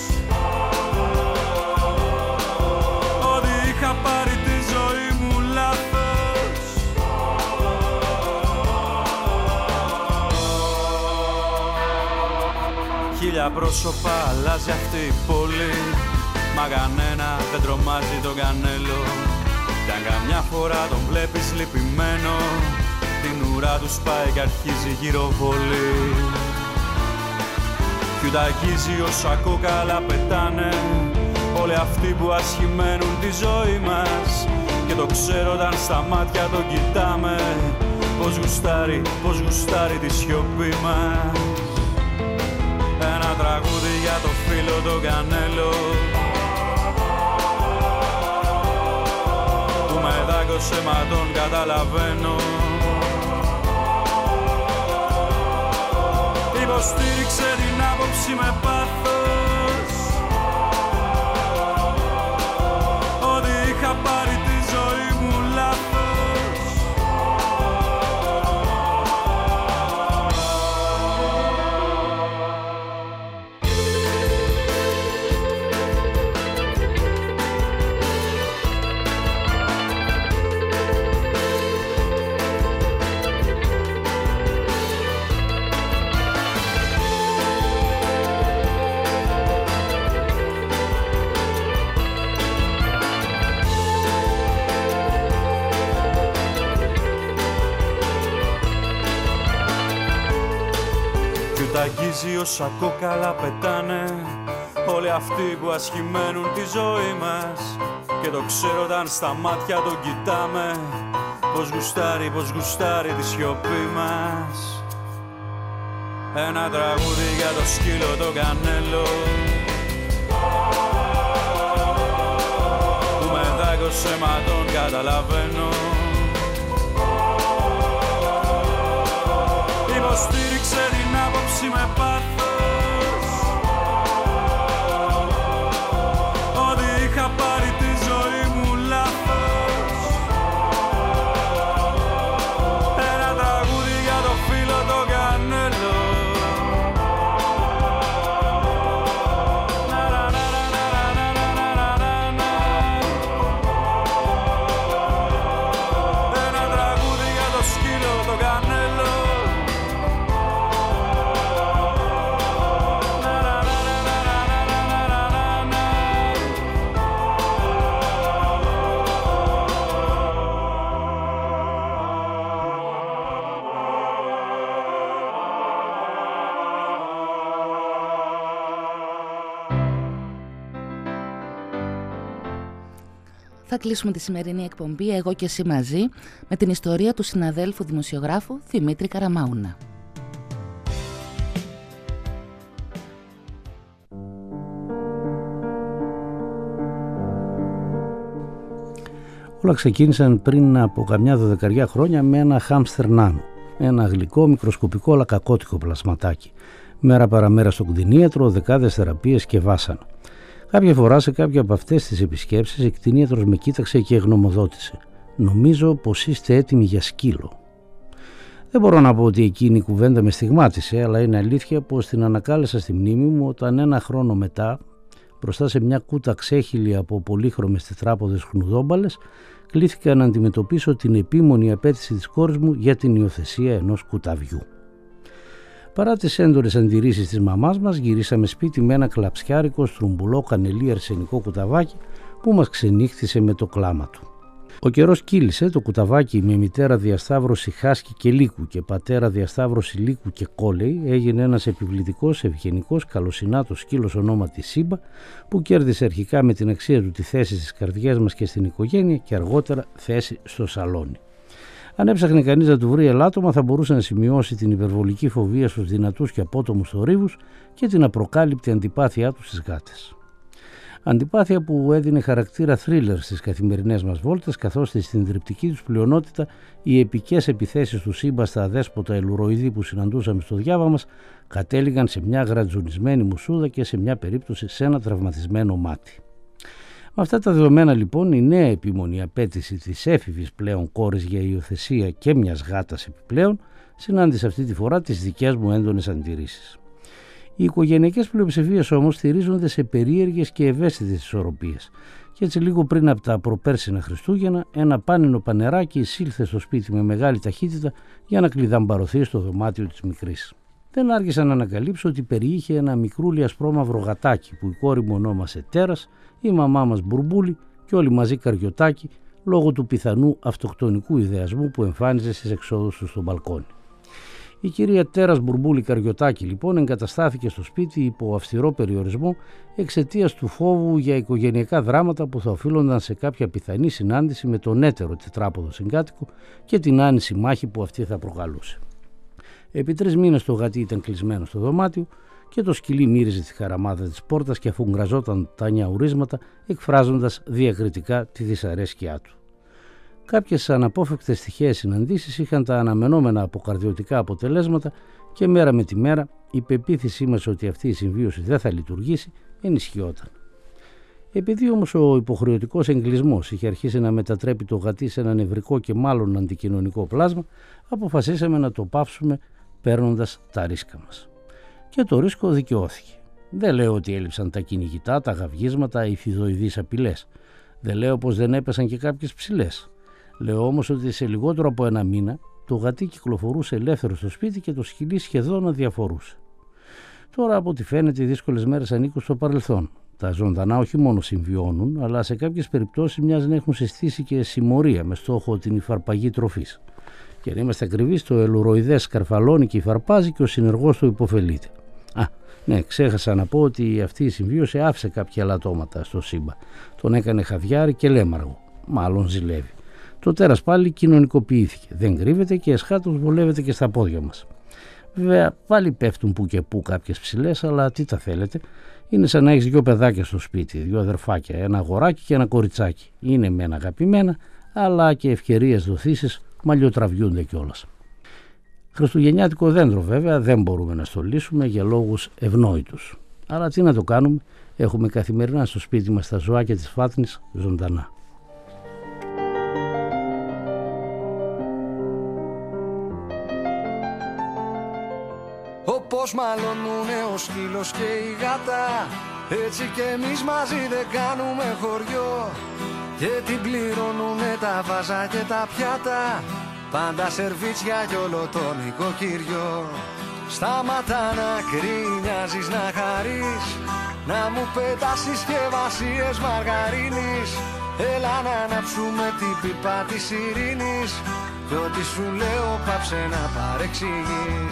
ότι είχα πάρει τη ζωή μου λάθος. Χίλια πρόσωπα αλλάζει αυτή η πόλη, μα κανένα δεν τρομάζει τον Κανέλο. Κι αν καμιά φορά τον βλέπεις λυπημένο, την ουρά του σπάει κι αρχίζει γυροβολή. Κι ούτε αγγίζει όσα κόκαλα πετάνε όλοι αυτοί που ασχημένουν τη ζωή μας, και το ξέρω όταν στα μάτια τον κοιτάμε, πως γουστάρει τη σιωπή μας. Ένα τραγούδι για το φίλο τον Κανέλο, που με δάγκωσε μα τον καταλαβαίνω. Υποστήριξε την άποψη με πάθος ότι είχα πάρει τη ζωή μου λάθος. τα αγγίζει όσα κόκαλα πετάνε. Όλοι αυτοί που ασχημένουν τη ζωή μας. Και το ξέρω όταν στα μάτια τον κοιτάμε. Πως γουστάρει τη σιωπή μας. Ένα τραγούδι για το σκύλο το κανέλο που με δάκωσε μα τον καταλαβαίνω. Υποστήριξε την άποψη με πάθος ότι είχα πάρει τη ζωή μου λάθος. Ένα τραγούδι για το φίλο το κανέλο. Ένα τραγούδι για το σκύλο το κανέλο. Θα κλείσουμε τη σημερινή εκπομπή «Εγώ και εσύ μαζί» με την ιστορία του συναδέλφου δημοσιογράφου Δημήτρη Καραμάουνα. Όλα ξεκίνησαν πριν από καμιά 12 χρόνια με ένα χάμστερ νάνο. Ένα γλυκό, μικροσκοπικό αλλά κακότικο πλασματάκι. Μέρα παραμέρα στο κτηνίατρο, δεκάδες θεραπείες και βάσανα. Κάποια φορά σε κάποια από αυτές τις επισκέψεις η κτηνίατρος με κοίταξε και γνωμοδότησε. Νομίζω πως είστε έτοιμοι για σκύλο. Δεν μπορώ να πω ότι εκείνη η κουβέντα με στιγμάτισε, αλλά είναι αλήθεια πως την ανακάλεσα στη μνήμη μου όταν ένα χρόνο μετά, μπροστά σε μια κούτα ξέχυλη από πολύχρωμες τετράποδες χνουδόμπαλες, κλήθηκα να αντιμετωπίσω την επίμονη απέτηση της κόρης μου για την υιοθεσία ενός κουταβιού. Παρά τις έντονες αντιρρήσεις της μαμάς μας, γυρίσαμε σπίτι με ένα κλαψιάρικο στρουμπουλό κανελί αρσενικό κουταβάκι που μας ξενύχτησε με το κλάμα του. Ο καιρός κύλησε, το κουταβάκι με μητέρα διασταύρωση χάσκι και λύκου και πατέρα διασταύρωση λύκου και κόλεϊ έγινε ένας επιβλητικός, ευγενικός, καλοσυνάτος σκύλος ονόματι Σίμπα που κέρδισε αρχικά με την αξία του τη θέση στις καρδιές μας και στην οικογένεια και αργότερα θέση στο σαλόνι. Αν έψαχνε κανείς να του βρει ελάττωμα, θα μπορούσε να σημειώσει την υπερβολική φοβία στους δυνατούς και απότομους θορύβους και την απροκάλυπτη αντιπάθειά του στις γάτες. Αντιπάθεια που έδινε χαρακτήρα θρίλερ στις καθημερινές μας βόλτες, καθώς στη συντριπτική τους πλειονότητα οι επικές επιθέσεις του Σίμπα στα αδέσποτα ελουροειδή που συναντούσαμε στο διάβα μας κατέληγαν σε μια γρατζουνισμένη μουσούδα και σε μια περίπτωση σε ένα τραυματισμένο μάτι. Με αυτά τα δεδομένα λοιπόν η νέα επίμονη απέτηση της έφηβης πλέον κόρης για υιοθεσία και μιας γάτας επιπλέον συνάντησε αυτή τη φορά τις δικές μου έντονες αντιρρήσεις. Οι οικογενειακές πλειοψηφίες όμως στηρίζονται σε περίεργες και ευαίσθητες ισορροπίες και έτσι λίγο πριν από τα προπέρσινα Χριστούγεννα ένα πάνινο πανεράκι εισήλθε στο σπίτι με μεγάλη ταχύτητα για να κλειδαμπαρωθεί στο δωμάτιο της μικρής. Δεν άργησα να ανακαλύψω ότι περιείχε ένα μικρούλι ασπρόμαυρο γατάκι που η κόρη μου ονόμασε Τέρας, η μαμά μας Μπουρμπούλη και όλοι μαζί Καριωτάκι λόγω του πιθανού αυτοκτονικού ιδεασμού που εμφάνιζε στις εξόδους του στο μπαλκόνι. Η κυρία Τέρας Μπουρμπούλη Καριωτάκι λοιπόν εγκαταστάθηκε στο σπίτι υπό αυστηρό περιορισμό εξαιτίας του φόβου για οικογενειακά δράματα που θα οφείλονταν σε κάποια πιθανή συνάντηση με τον έτερο τετράποδο συγκάτοικο και την άνηση μάχη που αυτή θα προκαλούσε. Επί 3 μήνες το γατί ήταν κλεισμένο στο δωμάτιο και το σκυλί μύριζε τη χαραμάδα της πόρτας και αφουγκραζόταν τα νιαουρίσματα εκφράζοντας διακριτικά τη δυσαρέσκειά του. Κάποιες αναπόφευκτες τυχαίες συναντήσεις είχαν τα αναμενόμενα αποκαρδιωτικά αποτελέσματα και μέρα με τη μέρα η πεποίθησή μας ότι αυτή η συμβίωση δεν θα λειτουργήσει ενισχυόταν. Επειδή όμως ο υποχρεωτικός εγκλισμός είχε αρχίσει να μετατρέπει το γατί σε ένα νευρικό και μάλλον αντικοινωνικό πλάσμα, αποφασίσαμε να το πάυσουμε παίρνοντας τα ρίσκα μας. Και το ρίσκο δικαιώθηκε. Δεν λέω ότι έλειψαν τα κυνηγητά, τα γαυγίσματα, οι φιδοειδείς απειλές. Δεν λέω πως δεν έπεσαν και κάποιες ψηλές. Λέω όμως ότι σε λιγότερο από 1 μήνα το γατί κυκλοφορούσε ελεύθερο στο σπίτι και το σκυλί σχεδόν αδιαφορούσε. Τώρα από ό,τι φαίνεται οι δύσκολες μέρες ανήκουν στο παρελθόν. Τα ζωντανά όχι μόνο συμβιώνουν, αλλά σε κάποιες περιπτώσεις μοιάζει να έχουν συστήσει και συμμορία με στόχο την υφαρπαγή τροφής. Και να είμαστε ακριβείς, το ελουροειδές καρφαλώνει και υφαρπάζει και ο συνεργός του υποφελείται. Ναι, ξέχασα να πω ότι αυτή η συμβίωση άφησε κάποια ελαττώματα στο σύμπα. Τον έκανε χαδιάρι και λέμαργο. Μάλλον ζηλεύει. Το τέρας πάλι κοινωνικοποιήθηκε. Δεν κρύβεται και εσχάτως βολεύεται και στα πόδια μας. Βέβαια, πάλι πέφτουν που και που κάποιες ψηλές, αλλά τι τα θέλετε. Είναι σαν να έχεις 2 παιδάκια στο σπίτι, 2 αδερφάκια, ένα αγοράκι και ένα κοριτσάκι. Είναι μεν αγαπημένα, αλλά και ευκαιρίες δοθήσεις μαλλιοτραβιούνται κιόλας. Χριστουγεννιάτικο δέντρο βέβαια δεν μπορούμε να στολίσουμε για λόγους ευνόητους. Αλλά τι να το κάνουμε, έχουμε καθημερινά στο σπίτι μας τα ζωάκια της Φάτνης ζωντανά. Όπως μαλώνουνε ο σκύλος και η γάτα, έτσι κι εμείς μαζί δεν κάνουμε χωριό. Και την πληρώνουνε τα βάζα και τα πιάτα, πάντα σερβίτσια κι όλο τον οικοκυριό. Σταματά να κρίνιαζεις, να χαρείς, να μου πετάς συσκευασίες μαργαρίνης. Έλα να ανάψουμε την πίπα της ειρήνης, κι ό,τι σου λέω πάψε να παρεξηγείς.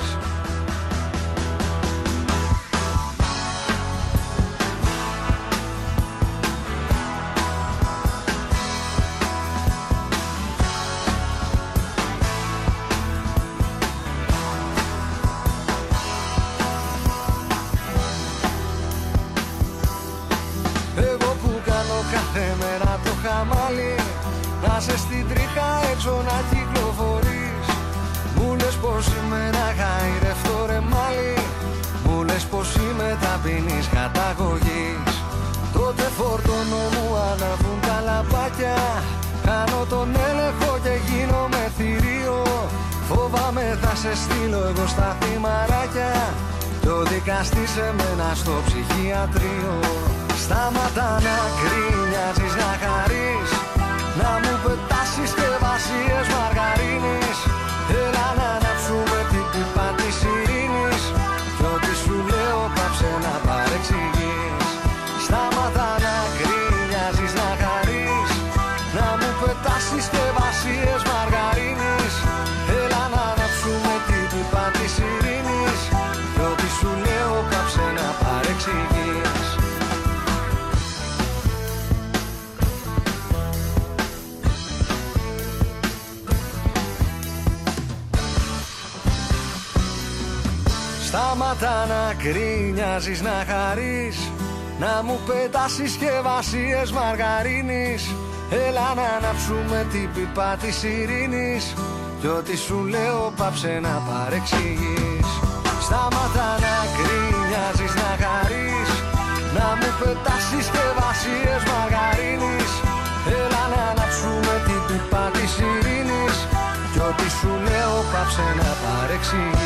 Να σε στην τρίχα έξω να κυκλοφορείς. Μου λες πως είμαι να χαϊρευτώ ρε μάλι, μου λες πως είμαι ταπεινής καταγωγής. Τότε φορτώνω μου αναβούν τα λαμπάκια, κάνω τον έλεγχο και γίνομαι θηρίο. Φοβάμαι θα σε στείλω εγώ στα θυμαράκια, κι ο δικαστής εμένα στο ψυχιατρίο. Σταματά να κρίνιαζεις, να χαρείς, να μου πετάς συσκευασίες μαργαρίνης. Έλα να ανάψουμε την πίπα της ειρήνης, κι ό,τι σου λέω πάψε να παρεξηγείς. Σταματά να κρίνιαζεις, να χαρείς, να μου πετάς συσκευασίες μαργαρίνης. Έλα να ανάψουμε την πίπα της ειρήνης, κι ό,τι σου λέω πάψε να παρεξηγείς. Σταματά να κρίνιαζεις, να χαρείς, να μου πετάς συσκευασίες μαργαρίνης. Έλα να ανάψουμε την πίπα της ειρήνης, κι ό,τι σου λέω πάψε να παρεξηγείς. Σταματά να κρίνιαζεις, να χαρείς, να μου πετάς συσκευασίες μαργαρίνης. Έλα να ανάψουμε την πίπα της ειρήνης, κι ό,τι σου λέω πάψε να παρεξηγείς.